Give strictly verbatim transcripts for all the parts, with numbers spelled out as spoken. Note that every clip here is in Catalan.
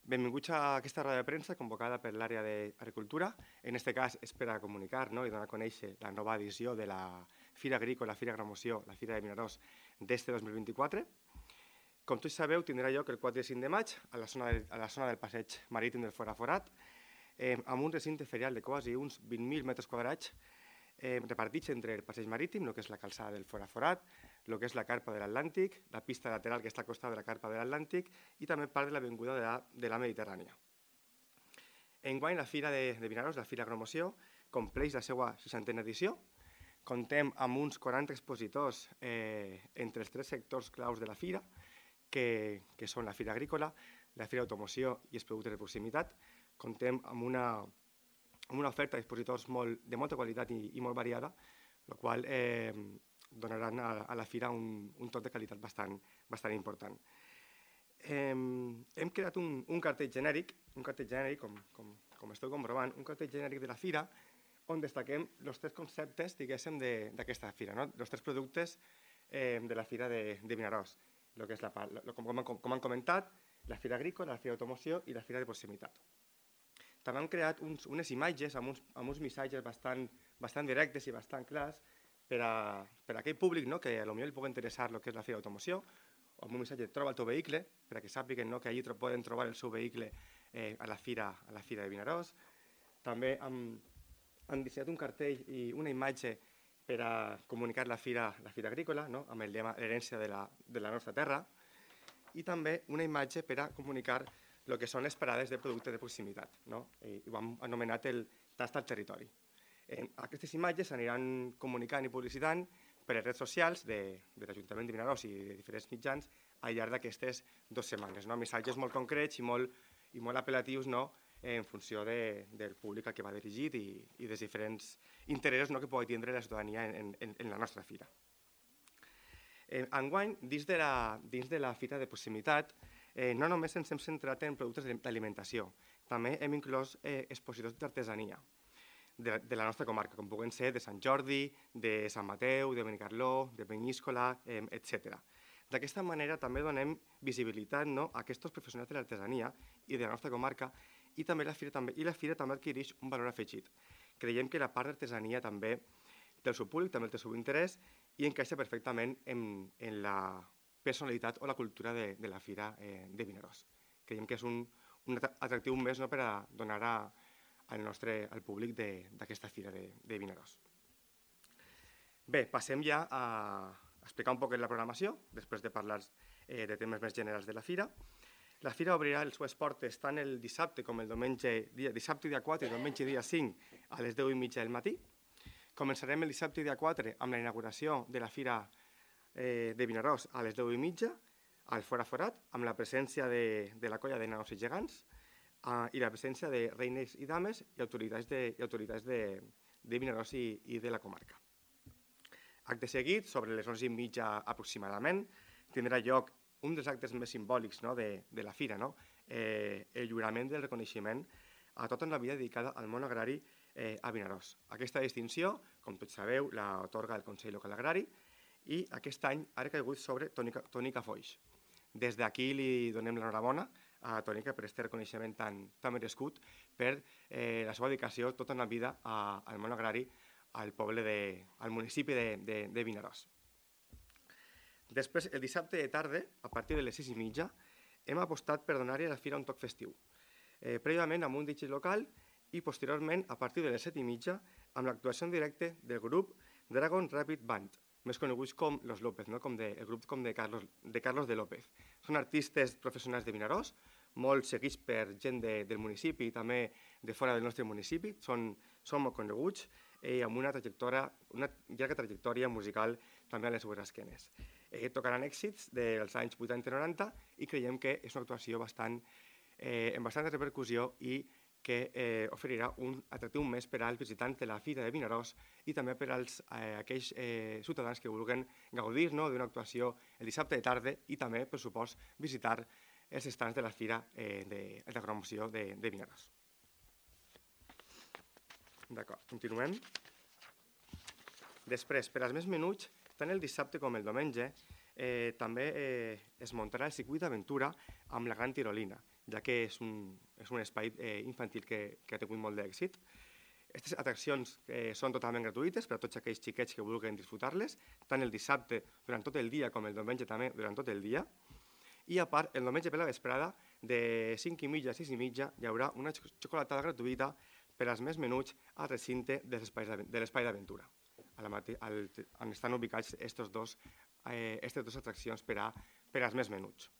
Benvinguts a aquesta roda de premsa convocada per l'àrea d'Agricultura. En aquest cas és per a comunicar no? i donar a conèixer la nova edició de la Fira Agrícola, la Fira Agromoció, la Fira de Vinaròs d'este dos mil vint-i-quatre. Com tots sabeu, tindrà lloc el quatre i cinc de maig a la zona, de, a la zona del passeig marítim del Fora Forat, eh, amb un recinte ferial de quasi uns vint mil metres quadrats eh, repartits entre el passeig marítim, el que és la calçada del Fora Forat, el que és la carpa de l'Atlàntic, la pista lateral que està al costat de la carpa de l'Atlàntic i també part de l'avinguda de, la, de la Mediterrània. Enguany, la Fira de, de Vinaròs, la Fira Agromoció, compleix la seva seixantena edició. Contem amb uns quaranta expositors eh, entre els tres sectors claus de la Fira, que, que són la Fira Agrícola, la Fira d'Automoció i els productes de proximitat. Contem amb una, amb una oferta d'expositors molt, de molta qualitat i, i molt variada, el qual eh, donaran a, a la Fira un, un tot de qualitat bastant, bastant important. Eh, hem creat un, un cartell genèric, un cartell genèric, com, com, com esteu comprovant, un cartell genèric de la Fira, on destaquem els tres conceptes, diguéssim, d'aquesta Fira, no? Els tres productes eh, de la Fira de, de Vinaròs. Lo que és la, lo, com, com, com han comentat, la Fira Agrícola, la Fira d'Automoció i la Fira de Proximitat. També hem creat uns, unes imatges amb uns, amb uns missatges bastant, bastant directes i bastant clars per a, per a aquell públic no, que potser li pugui interessar el que és la Fira d'Automoció, amb un missatge troba el teu vehicle, perquè sàpiguen no, que allí poden trobar el seu vehicle eh, a, la fira, a la Fira de Vinaròs. També hem, hem dissenyat un cartell i una imatge per a comunicar la Fira, la fira Agrícola, no, amb el lema l'herència de, la, de la nostra terra, i també una imatge per a comunicar el que són les parades de productes de proximitat. No? I ho hem anomenat el tast al territori. Eh, aquestes imatges s'aniran comunicant i publicitant per les redes socials de, de l'Ajuntament de Vinaròs i de diferents mitjans al llarg d'aquestes dues setmanes. No? Missatges molt concrets i molt, i molt apel·latius no? en funció de, del públic al que va dirigit i, i dels diferents interessos no? que pugui tindre la ciutadania en, en, en la nostra fira. Eh, enguany, dins de, la, dins de la fira de proximitat, eh, no només ens hem centrat en productes d'alimentació, també hem inclòs eh, expositors d'artesania de, de la nostra comarca, com puguen ser de Sant Jordi, de Sant Mateu, de Benicarló, de Penyíscola, eh, etcètera. D'aquesta manera també donem visibilitat no, a aquests professionals de l'artesania i de la nostra comarca i també la fira també, i la fira també adquireix un valor afegit. Creiem que la part d'artesania també té el seu públic, també té el seu interès i encaixa perfectament en, en la personalitat o la cultura de, de la Fira eh, de Vinaròs. Creiem que és un, un atractiu més no, per a donar a, al nostre al públic d'aquesta Fira de, de Vinaròs. Bé, passem ja a explicar un poc la programació, després de parlar eh, de temes més generals de la Fira. La Fira obrirà les seves portes tant el dissabte com el diumenge, dia, dissabte dia quatre i diumenge dia cinc a les deu i mitja del matí. Començarem el dissabte dia quatre amb la inauguració de la Fira eh, de Vinaròs a les deu i mitja al Fora Forat, amb la presència de, de la colla de nanos i gegants eh, i la presència de reines i dames i autoritats de, i autoritats de, de Vinaròs i, i de la comarca. Acte seguit, sobre les onze i mitja aproximadament, tindrà lloc un dels actes més simbòlics no, de, de la Fira, no? eh, el lliurament del reconeixement a tota una vida dedicada al món agrari eh, a Vinaròs. Aquesta distinció, com tots sabeu, la atorga el Consell Local Agrari i aquest any ha recaigut sobre Tònica, Tònica Foix. Des d'aquí li donem l'enhorabona a Tònica per aquest reconeixement tan, tan merescut per eh, la seva dedicació tota una vida a, al món agrari al poble de, al municipi de, de, de Vinaròs. Després, el dissabte de tarda, a partir de les sis i mitja, hem apostat per donar-hi a la Fira un toc festiu, eh, prèviament amb un D J local i posteriorment, a partir de les set i mitja, amb l'actuació en directe del grup Dragon Rapid Band, més coneguts com Los López, no? com de, el grup com de Carlos, de Carlos de López. Són artistes professionals de Vinaròs, molt seguits per gent de, del municipi i també de fora del nostre municipi, són, són molt coneguts i amb una, trajectòria, una llarga trajectòria musical també a les seves esquenes. Eh, tocaran èxits dels anys vuitanta i noranta i creiem que és una actuació bastant, eh, amb bastanta repercussió i que eh, oferirà un atractiu més per als visitants de la Fira de Vinaròs i també per als eh, aquells eh, ciutadans que vulguin gaudir no, d'una actuació el dissabte de tarda i també, per supost, visitar els estants de la Fira eh, de, de la promoció de, de Vinaròs. D'acord, continuem. Després, per als més menuts, tant el dissabte com el diumenge, eh, també eh, es muntarà el circuit d'aventura amb la Gran Tirolina, ja que és un, és un espai eh, infantil que, que ha tingut molt d'èxit. Aquestes atraccions eh, són totalment gratuïtes per a tots aquells xiquets que vulguin disfrutar-les, tant el dissabte durant tot el dia com el diumenge també durant tot el dia. I a part, el diumenge per la vesprada, de cinc i mitja a sis i mitja, hi haurà una xocolatada gratuïta per als més menuts al recinte de l'espai d'aventura, on estan ubicats aquestes dues eh, dos atraccions per, a, per als més menuts.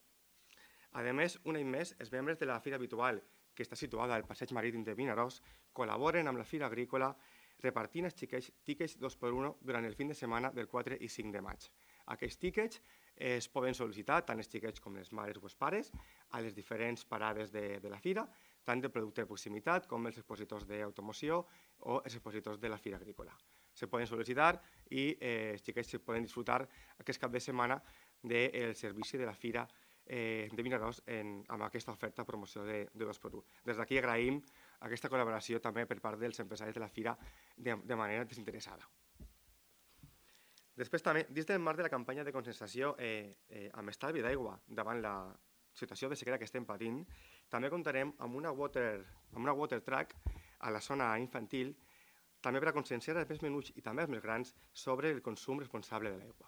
A més, un any més, els membres de la fira habitual, que està situada al Passeig Marítim de Vinaròs, col·laboren amb la Fira Agrícola repartint els tíquets dos per un durant el fin de setmana del quatre i cinc de maig. Aquests tíquets es poden sol·licitar, tant els xiquets com les mares o els pares, a les diferents parades de, de la fira, tant de producte de proximitat com els expositors d'automoció o els expositors de la Fira Agrícola. Se poden sol·licitar i eh, els xiquets poden disfrutar aquest cap de setmana del servici de la Fira eh, de Vinaròs en, amb aquesta oferta de promoció de, de dos per un. Des d'aquí agraïm aquesta col·laboració també per part dels empresaris de la Fira de, de manera desinteressada. Després també, dins del marc de la campanya de conscienciació eh, eh, amb estalvi d'aigua davant la situació de sequera que estem patint, també comptarem amb una water, amb una water track a la zona infantil, també per a conscienciar els més menuts i també els més grans sobre el consum responsable de l'aigua.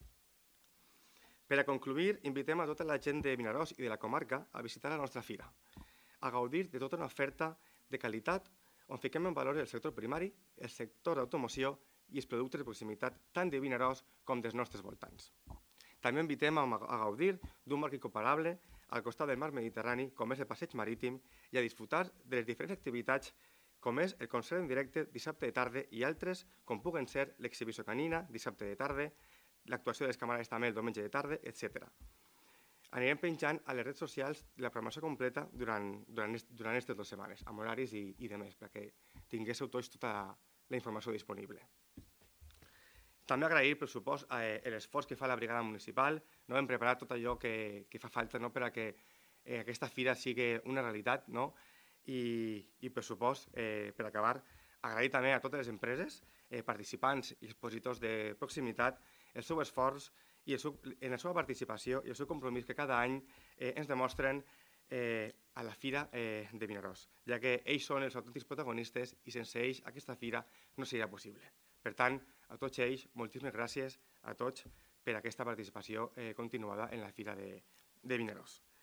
Per a concluir, invitem a tota la gent de Vinaròs i de la comarca a visitar la nostra fira, a gaudir de tota una oferta de qualitat on fiquem en valor el sector primari, el sector d'automoció i els productes de proximitat tant de Vinaròs com dels nostres voltants. També invitem a gaudir d'un marc incomparable al costat del mar Mediterrani, com és el passeig marítim, i a disfrutar de les diferents activitats, com és el concert en directe dissabte de tarda i altres, com puguen ser l'exhibició canina dissabte de tarda, l'actuació dels camarades també el diumenge de tarda, etcètera. Anirem penjant a les redes socials la programació completa durant, durant, durant aquestes dues setmanes, amb horaris i, i demés, perquè tinguéssiu tots tota la informació disponible. També agrair, per supost, eh, l'esforç que fa la brigada municipal. No? Hem preparat tot allò que, que fa falta, no? per a que eh, aquesta fira sigui una realitat. No? I, i, per supost, eh, per acabar, agrair també a totes les empreses, eh, participants i expositors de proximitat, el seu esforç i el seu, en la seva participació i el seu compromís que cada any eh, ens demostren eh, a la Fira eh, de Vinaròs, ja que ells són els autèntics protagonistes i sense ells aquesta fira no seria possible. Per tant, a tots ells, moltíssimes gràcies a tots per aquesta participació eh, continuada en la Fira de, de Vinaròs.